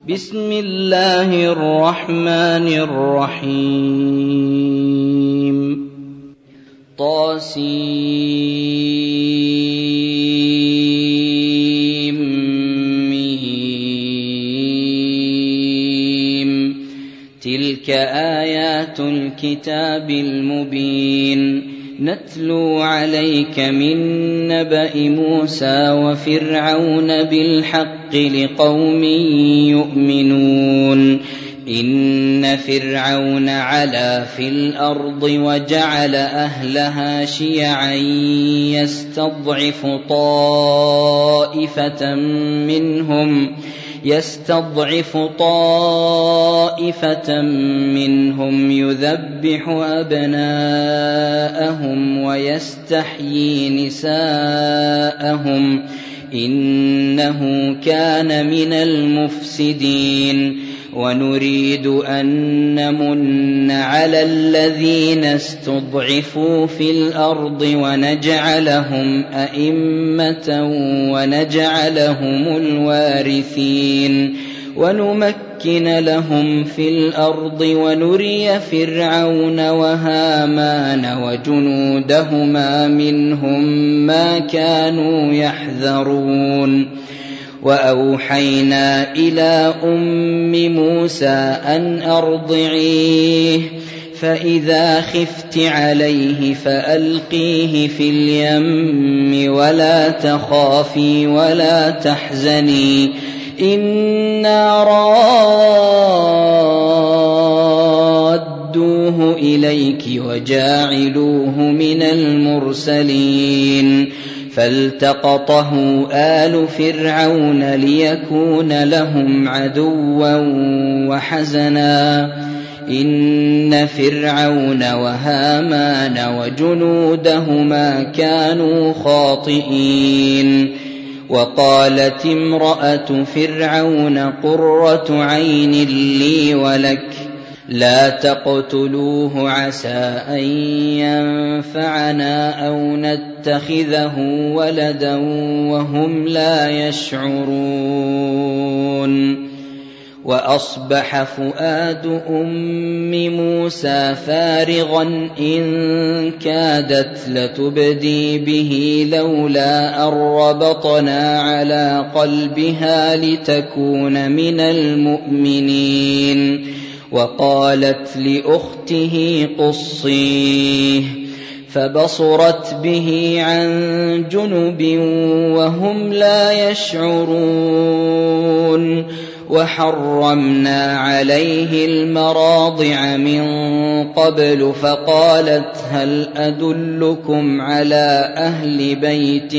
بسم الله الرحمن الرحيم طاسيم تلك آيات الكتاب المبين نتلو عليك من نبأ موسى وفرعون بالحق لقوم يؤمنون إن فرعون علا في الأرض وجعل أهلها شيعا يستضعف طائفة منهم يذبح أبناءهم ويستحيي نساءهم إنه كان من المفسدين ونريد أن نمن على الذين استضعفوا في الأرض ونجعلهم أئمة ونجعلهم الوارثين ونمكن لهم في الأرض ونري فرعون وهامان وجنودهما منهم ما كانوا يحذرون وأوحينا إلى أم موسى أن أرضعيه فإذا خفت عليه فألقيه في اليم ولا تخافي ولا تحزني إنا رادوه إليك وجاعلوه من المرسلين فالتقطه آل فرعون ليكون لهم عدوا وحزنا إن فرعون وهامان وجنودهما كانوا خاطئين وقالت امرأة فرعون قرة عين لي ولك لا تقتلوه عسى أن ينفعنا أو نتخذه ولدا وهم لا يشعرون وأصبح فؤاد أم موسى فارغا إن كادت لتبدي به لولا أن ربطنا على قلبها لتكون من المؤمنين وقالت لأخته قصيه فبصرت به عن جنب وهم لا يشعرون وحرمنا عليه المراضع من قبل فقالت هل أدلكم على أهل بيت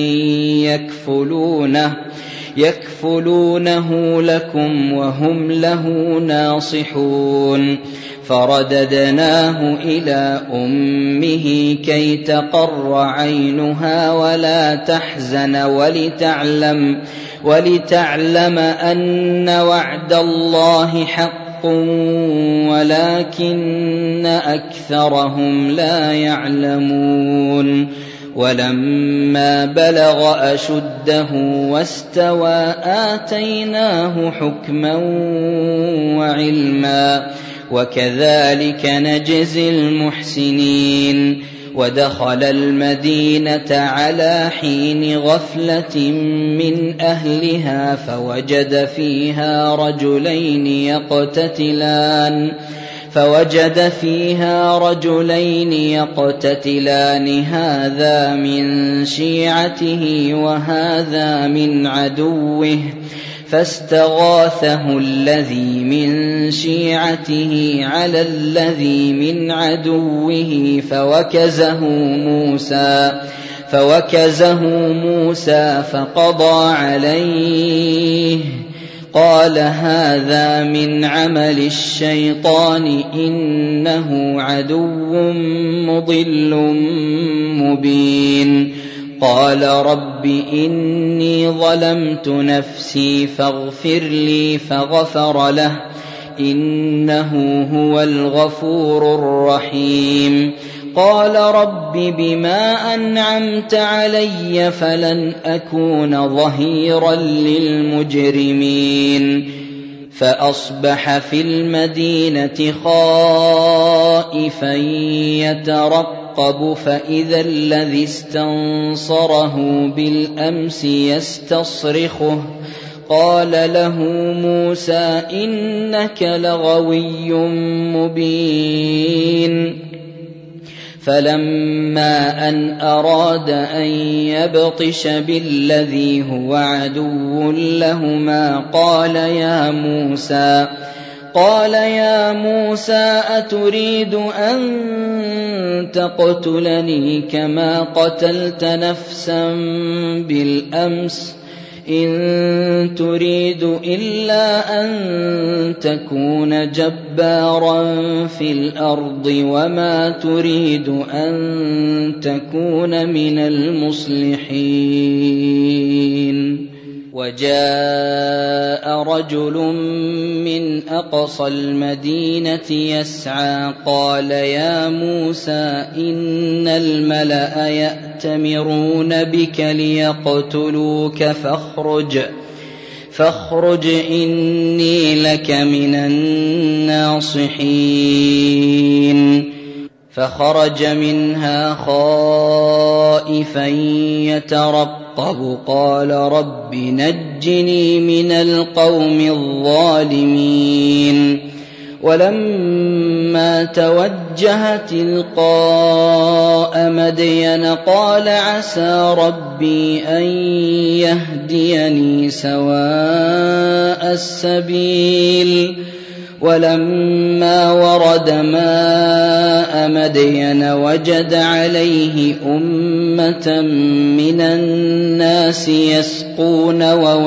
يكفلونه لكم وهم له ناصحون فرددناه إلى أمه كي تقر عينها ولا تحزن ولتعلم أن وعد الله حق ولكن أكثرهم لا يعلمون ولما بلغ أشده واستوى آتيناه حكما وعلما وكذلك نجزي المحسنين ودخل المدينة على حين غفلة من أهلها فوجد فيها رجلين يقتتلان هذا من شيعته وهذا من عدوه فاستغاثه الذي من شيعته على الذي من عدوه فوكزه موسى فقضى عليه قال هذا من عمل الشيطان إنه عدو مضل مبين قال رب إني ظلمت نفسي فاغفر لي فغفر له إنه هو الغفور الرحيم قال رب بما أنعمت علي فلن أكون ظهيرا للمجرمين فأصبح في المدينة خائفا يترقب فإذا الذي استنصره بالأمس يستصرخه قال له موسى إنك لغوي مبين فلما أن أراد أن يبطش بالذي هو عدو لهما قال يا موسى أتريد أن تقتلني كما قتلت نفسا بالأمس إن تريد إلا أن تكون جبارا في الأرض وما تريد أن تكون من المصلحين وجاء رجل من أقصى المدينة يسعى قال يا موسى إن الملأ يأتمرون بك ليقتلوك فاخرج إني لك من الناصحين فخرج منها خائفا يترقب قال رب نجني من القوم الظالمين ولما توجه تلقاء مدين قال عسى ربي أن يهديني سواء السبيل ولما ورد ماء مدين وجد عليه أمة من الناس يسقون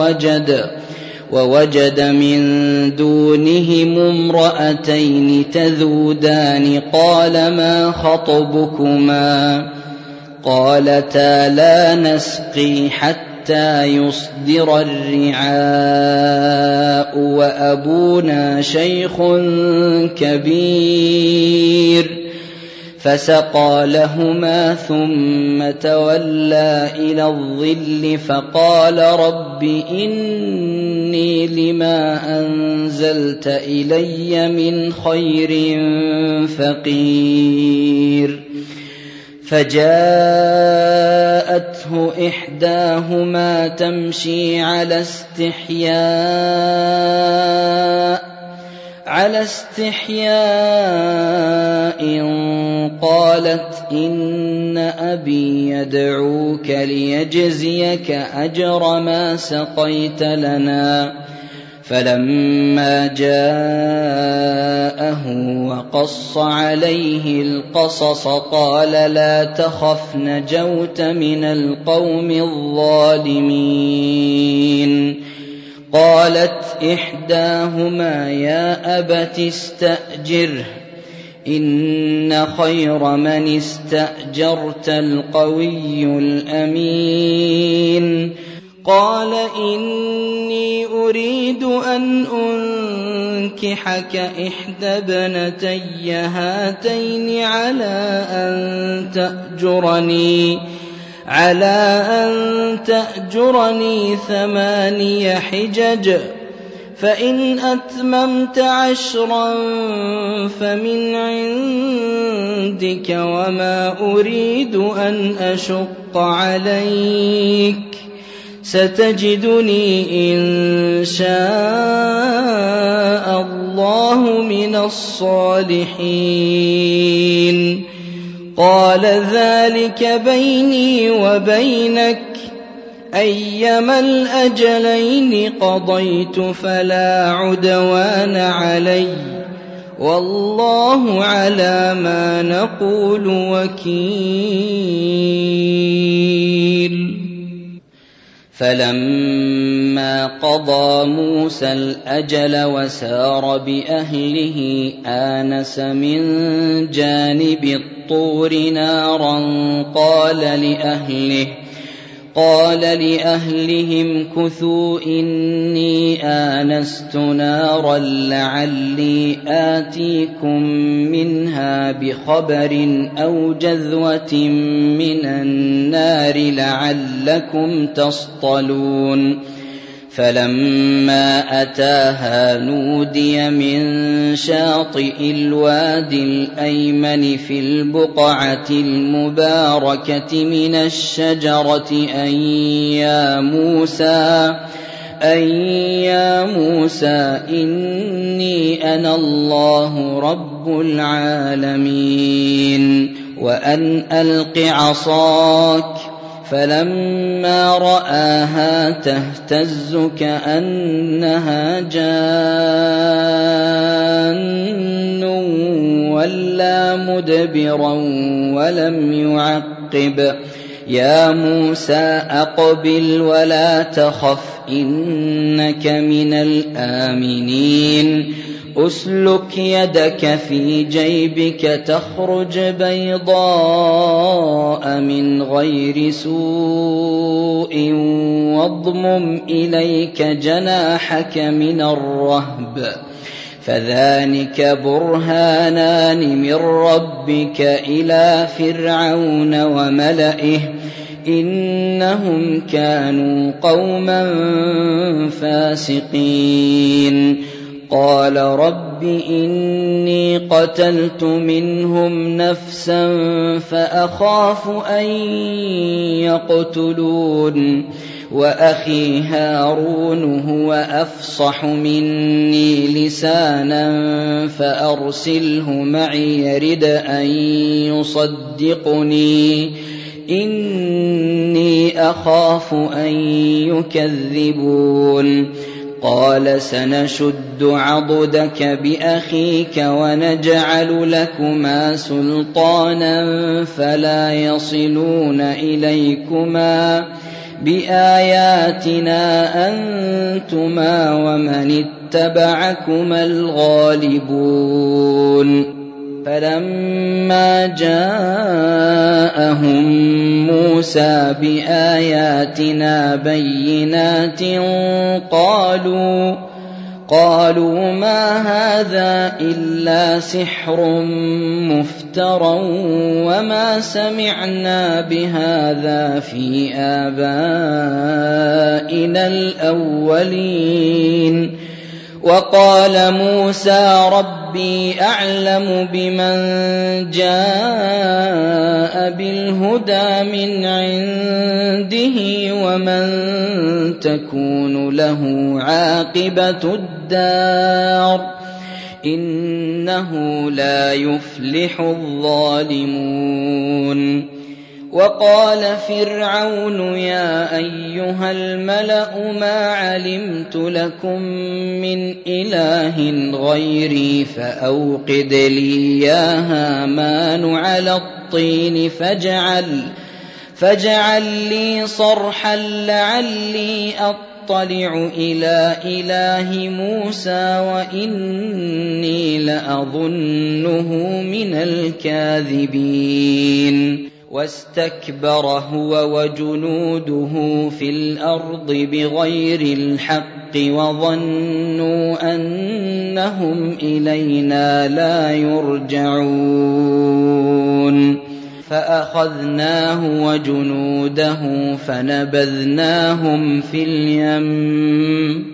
ووجد من دونهم امرأتين تذودان قال ما خطبكما قالتا لا نسقي حتى يصدر الرعاء وأبونا شيخ كبير فسقى لهما ثم تولى إلى الظل فقال رب إني لما أنزلت إلي من خير فقير فجاءته إحداهما تمشي على استحياء قالت إن أبي يدعوك ليجزيك أجر ما سقيت لنا فلما جاءه وقص عليه القصص قال لا تخف نجوت من القوم الظالمين قالت إحداهما يا أبت استأجره إن خير من استأجرت القوي الأمين قال إني أريد أن أنكحك إحدى ابنتي هاتين على أن تأجرني 8 حجج فإن أتممت 10 فمن عندك وما أريد أن أشق عليك ستجدني إن شاء الله من الصالحين قال ذلك بيني وبينك أيما الأجلين قضيت فلا عدوان علي والله على ما نقول وكيل فلما قضى موسى الأجل وسار بأهله آنس من جانب الطور نارا قال لأهلهم كثوا إني آنست نارا لعلي آتيكم منها بخبر أو جذوة من النار لعلكم تصطلون فلما أتاها نودي من شاطئ الوادي الأيمن في البقعة المباركة من الشجرة أن يا موسى إني أنا الله رب العالمين وأن ألق عصاك. فلما رآها تهتز كأنها جان ولا مدبرا ولم يعقب. يا موسى أقبل ولا تخف إنك من الآمنين. أسلك يدك في جيبك تخرج بيضاء من غير سوء واضمم إليك جناحك من الرهب فذلك برهانان من ربك إلى فرعون وملئه إنهم كانوا قوما فاسقين. قال رب إني قتلت منهم نفسا فأخاف أن يقتلون وأخي هارون هو أفصح مني لسانا فأرسله معي يرد أن يصدقني إني أخاف أن يكذبون. قال سنشد عضدك بأخيك ونجعل لكما سلطانا فلا يصلون إليكما بآياتنا أنتما ومن اتبعكما الغالبون. فلما جاءهم موسى بآياتنا بينات قالوا ما هذا إلا سحر مفترى وما سمعنا بهذا في آبائنا الأولين. وقال موسى ربي أعلم بمن جاء بالهدى من عنده ومن تكون له عاقبة الدار إنه لا يفلح الظالمون. وقال فرعون يا أيها الملأ ما علمت لكم من إله غيري فأوقد لي يا هامان على الطين فاجعل لي صرحا لعلي أطلع إلى إله موسى وإني لأظنه من الكاذبين. واستكبر هو وجنوده في الأرض بغير الحق وظنوا أنهم إلينا لا يرجعون. فأخذناه وجنوده فنبذناهم في اليم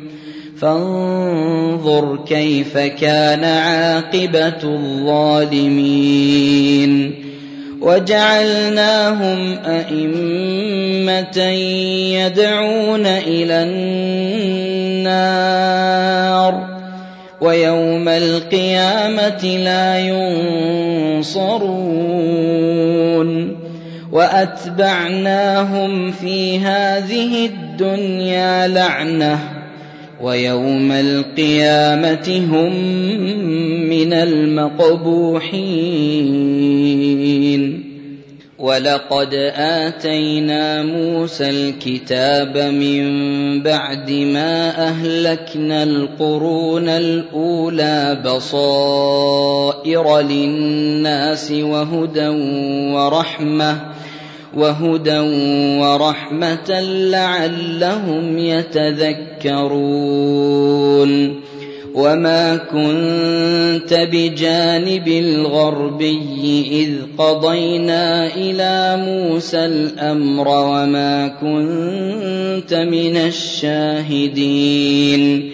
فانظر كيف كان عاقبة الظالمين. وجعلناهم أئمة يدعون إلى النار ويوم القيامة لا ينصرون. وأتبعناهم في هذه الدنيا لعنة ويوم القيامة هم من المقبوحين. ولقد آتينا موسى الكتاب من بعد ما أهلكنا القرون الأولى بصائر للناس وهدى ورحمة لعلهم يتذكرون. وما كنت بجانب الغربي إذ قضينا إلى موسى الأمر وما كنت من الشاهدين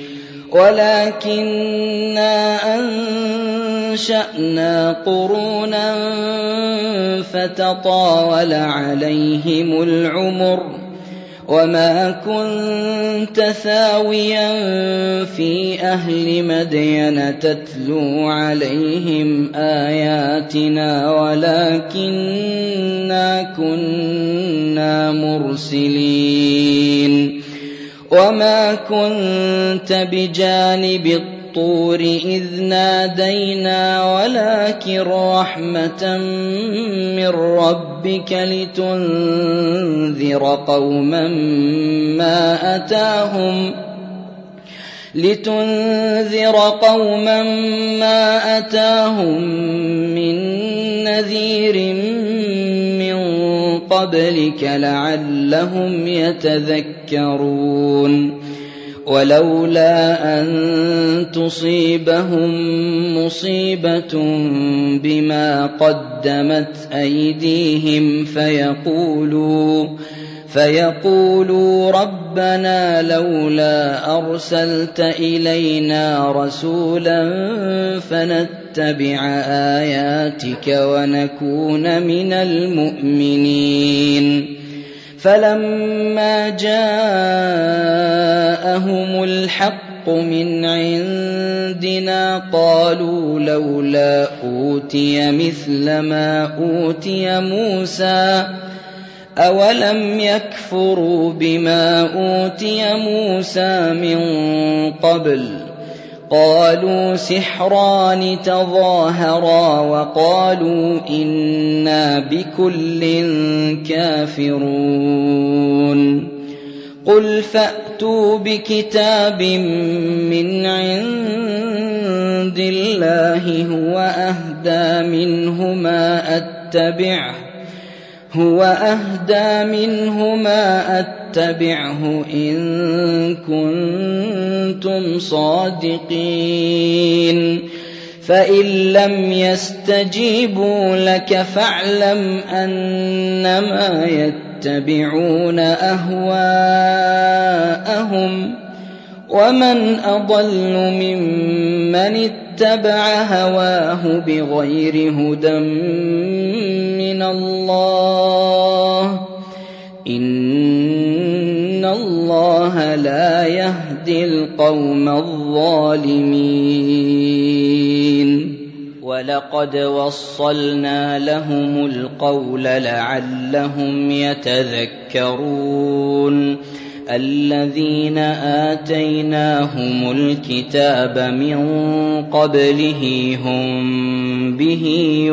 ولكننا أنشأنا قرونا فتطاول عليهم العمر وما كنت ثاويا في أهل مدين تتلو عليهم آياتنا ولكننا كنا مرسلين وما كنت بجانب الطور إذ نادينا ولكن رحمة من ربك لتنذر قوما ما أتاهم من نذير من قبلك لعلهم يتذكرون ولولا أن تصيبهم مصيبة بما قدمت أيديهم فيقولوا ربنا لولا أرسلت إلينا رسولا فنتبع آياتك ونكون من المؤمنين فلما جاءهم الحق من عندنا قالوا لولا أوتي مثل ما أوتي موسى أولم يكفروا بما أوتي موسى من قبل قالوا سحران تظاهرا وقالوا إنا بكل كافرون قل فأتوا بكتاب من عند الله هو أهدى منه ما أتبعه إن كنتم صادقين فإن لم يستجيبوا لك فاعلم أنما يتبعون أهواءهم ومن أضل ممن اتبع هواه بغير هدى من الله إن الله لا يهدي القوم الظالمين ولقد وصلنا لهم القول لعلهم يتذكرون الذين آتيناهم الكتاب من قبله هم به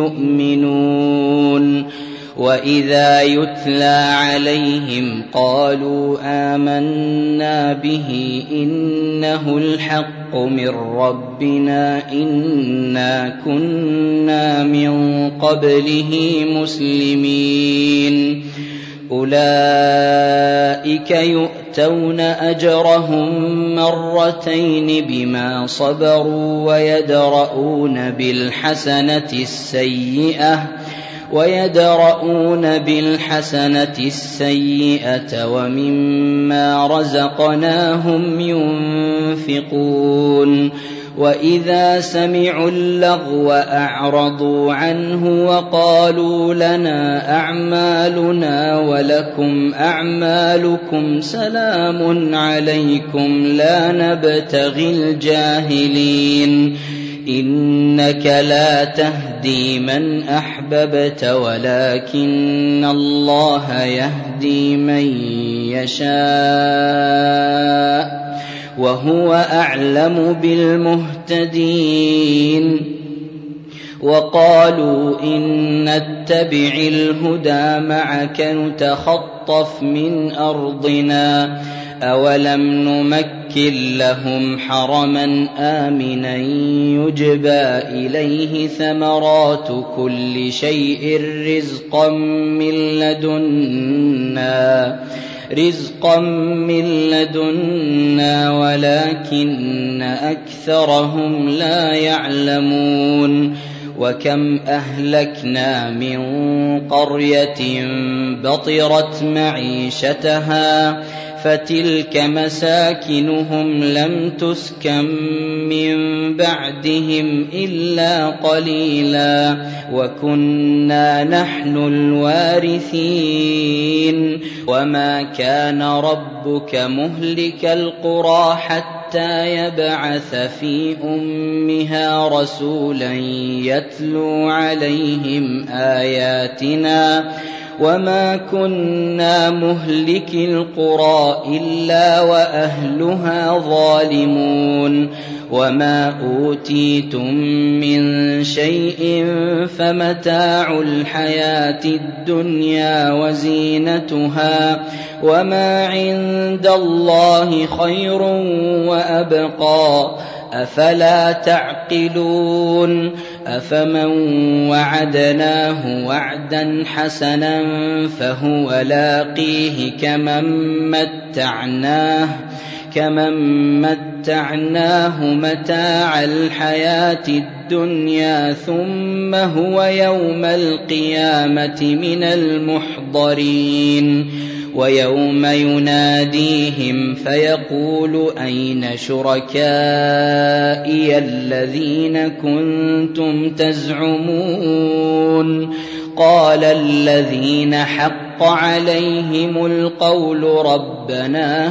يؤمنون وإذا يتلى عليهم قالوا آمنا به إنه الحق من ربنا إنا كنا من قبله مسلمين أولئك يؤتون أجرهم مرتين بما صبروا ويدرؤون بالحسنة السيئة ومما رزقناهم ينفقون وإذا سمعوا اللغو أعرضوا عنه وقالوا لنا أعمالنا ولكم أعمالكم سلام عليكم لا نبتغي الجاهلين إنك لا تهدي من أحببت ولكن الله يهدي من يشاء وهو أعلم بالمهتدين وقالوا إن نتبع الهدى معك نتخطف من أرضنا أولم نمكن لهم حرما آمنا يجبى إليه ثمرات كل شيء رزقا من لدنا رزقا من لدنا ولكن أكثرهم لا يعلمون وكم أهلكنا من قرية بطرت معيشتها فتلك مساكنهم لم تسكن من بعدهم إلا قليلا وكنا نحن الوارثين وما كان ربك مهلك القرى حتى يبعث في أمها رسولا يتلو عليهم آياتنا وما كنا مهلك القرى إلا وأهلها ظالمون وما أوتيتم من شيء فمتاع الحياة الدنيا وزينتها وما عند الله خير وأبقى أفلا تعقلون أفمن وعدناه وعدا حسنا فهو لاقيه كمن متعناه متاع الحياة الدنيا ثم هو يوم القيامة من المحضرين ويوم يناديهم فيقول أين شركائي الذين كنتم تزعمون قال الذين حق عليهم القول ربنا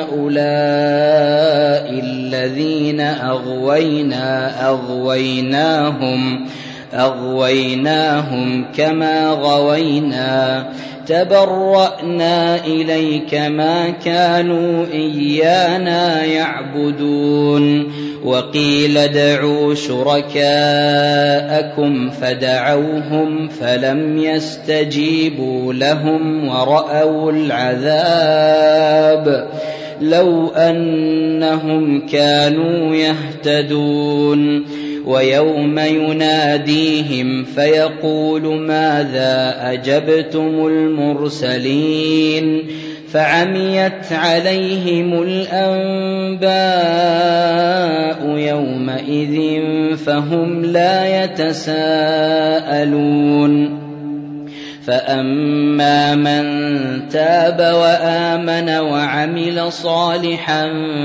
هؤلاء الذين أغويناهم كما غوينا تبرأنا إليك ما كانوا إيانا يعبدون وقيل ادعوا شركاءكم فدعوهم فلم يستجيبوا لهم ورأوا العذاب لو أنهم كانوا يهتدون ويوم يناديهم فيقول ماذا أجبتم المرسلين فعميت عليهم الأنباء يومئذ فهم لا يتساءلون فأما من تاب وآمن وعمل صالحا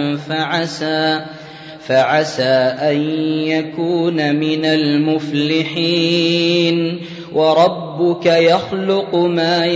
فعسى أن يكون من المفلحين وربك يخلق ما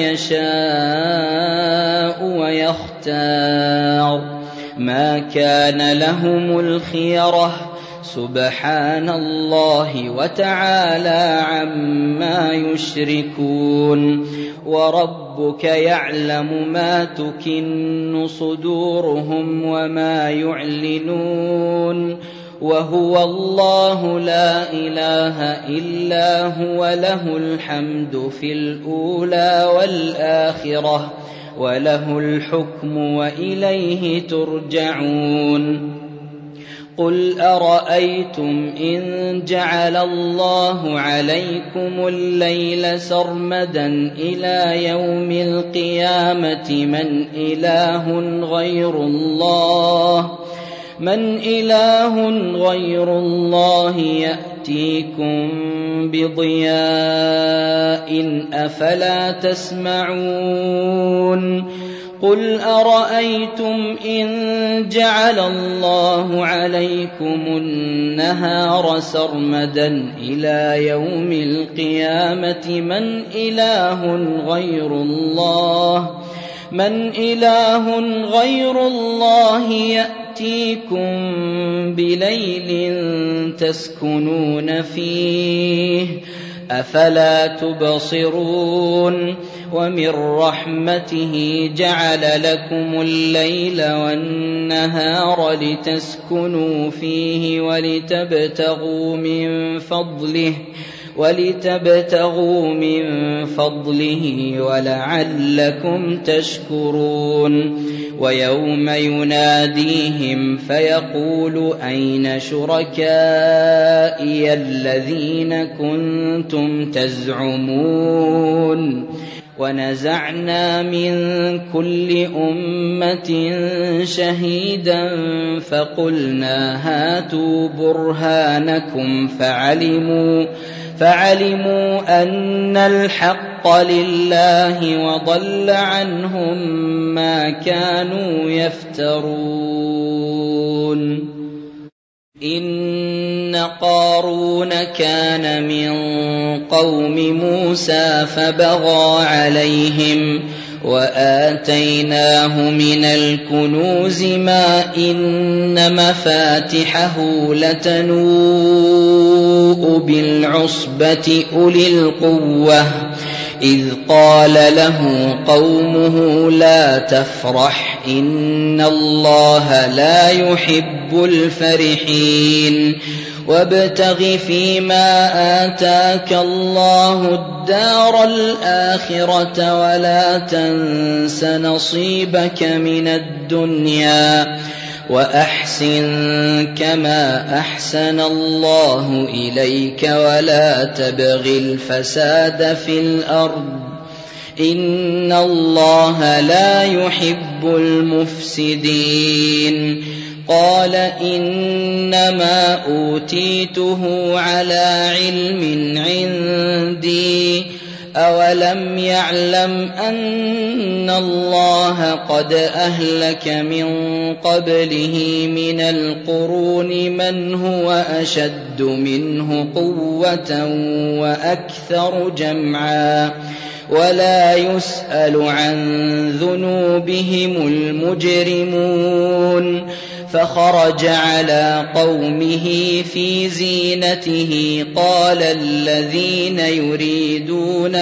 يشاء ويختار ما كان لهم الخيرة سبحان الله وتعالى عما يشركون وربك يعلم ما تكن صدورهم وما يعلنون وهو الله لا إله إلا هو له الحمد في الأولى والآخرة وله الحكم وإليه ترجعون قل أرأيتم إن جعل الله عليكم الليل سرمدا إلى يوم القيامة من إله غير الله يأتيكم بضياء أفلا تسمعون قل أرأيتم إن جعل الله عليكم النهار سرمدا إلى يوم القيامة من إله غير الله يأتيكم بليل تسكنون فيه أفلا تبصرون ومن رحمته جعل لكم الليل والنهار لتسكنوا فيه ولتبتغوا من فضله ولعلكم تشكرون ويوم يناديهم فيقول أين شركائي الذين كنتم تزعمون ونزعنا من كل أمة شهيدا فقلنا هاتوا برهانكم فعلموا أن الحق لله وضل عنهم ما كانوا يفترون. إن قارون كان من قوم موسى فبغى عليهم وآتيناه من الكنوز ما إن مفاتحه لتنوء بالعصبة أولي القوة إذ قال له قومه لا تفرح إن الله لا يحب الفرحين وابتغ فيما آتاك الله الدار الآخرة ولا تنس نصيبك من الدنيا وأحسن كما أحسن الله إليك ولا تبغ الفساد في الأرض إن الله لا يحب المفسدين. قال إنما أوتيته على علم عندي أولم يعلم أن الله قد أهلك من قبله من القرون من هو أشد منه قوة وأكثر جمعا ولا يسأل عن ذنوبهم المجرمون. فخرج على قومه في زينته قال الذين يريدون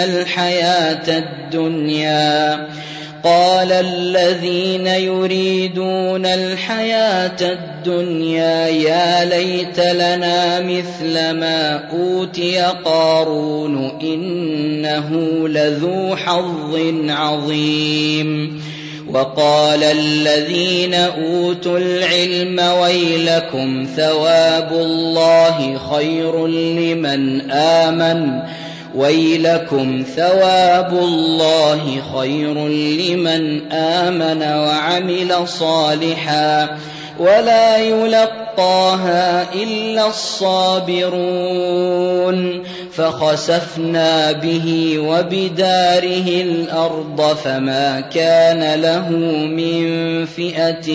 الحياة الدنيا يا ليت لنا مثل ما أوتي قارون إنه لذو حظ عظيم. وقال الذين أوتوا العلم ويلكم ثواب الله خير لمن آمن وعمل صالحا ولا يلقاها إلا الصابرون. فخسفنا به وبداره الأرض فما كان له من فئة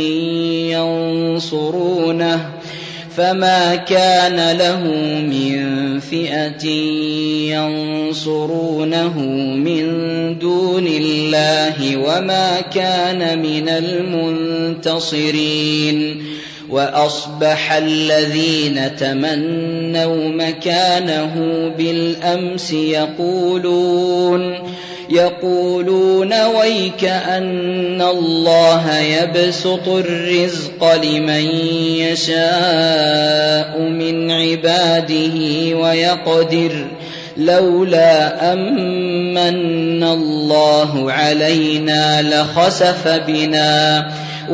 ينصرونه من دون الله وما كان من المنتصرين. وأصبح الذين تمنوا مكانه بالأمس يقولون ويك أن الله يبسط الرزق لمن يشاء من عباده ويقدر لولا أمن الله علينا لخسف بنا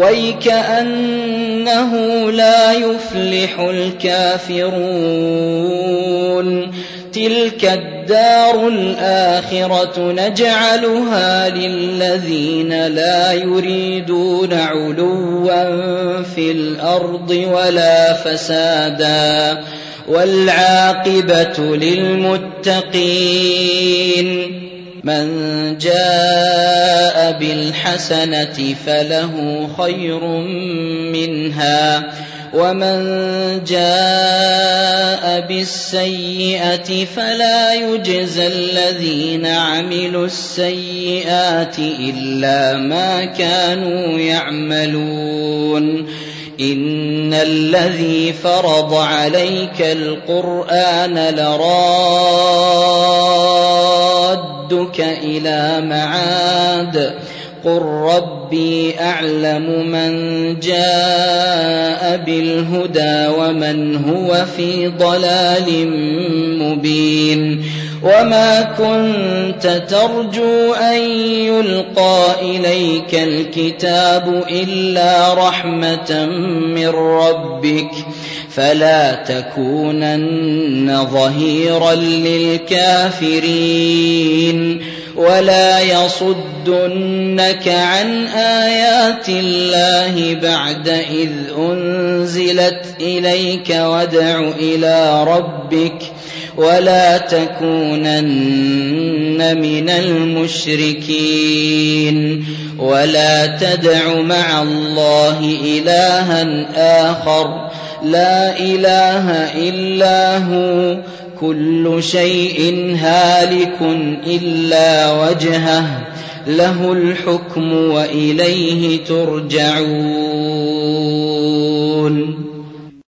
ويكأنه لا يفلح الكافرون. تلك الدار الآخرة نجعلها للذين لا يريدون علوا في الأرض ولا فسادا والعاقبة للمتقين. من جاء بالحسنة فله خير منها ومن جاء بالسيئة فلا يجزى الذين عملوا السيئات إلا ما كانوا يعملون. إن الذي فرض عليك القرآن لرادك إلى معاد قل ربي أعلم من جاء بالهدى ومن هو في ضلال مبين. وما كنت ترجو أن يلقى إليك الكتاب إلا رحمة من ربك فلا تكونن ظهيرا للكافرين. ولا يصدنك عن آيات الله بعد إذ أنزلت إليك وادع إلى ربك ولا تكونن من المشركين ولا تدع مع الله إلها آخر لا إله إلا هو كل شيء هالك إلا وجهه له الحكم وإليه ترجعون.